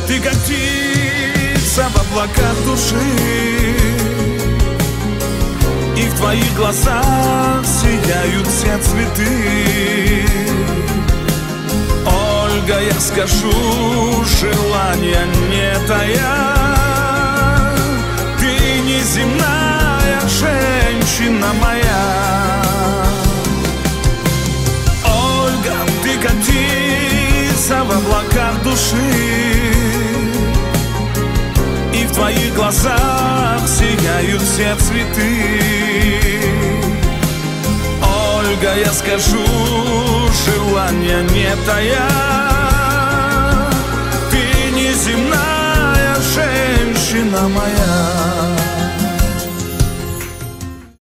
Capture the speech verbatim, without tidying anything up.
Ты как птица в облаках души, и в твоих глазах сияют все цветы. Ольга, я скажу, желания не тая, ты неземная женщина моя. Ольга, ты как птица в облаках души, и в твоих глазах сияют все цветы. Ольга, я скажу, желания не тая, ты неземная женщина моя.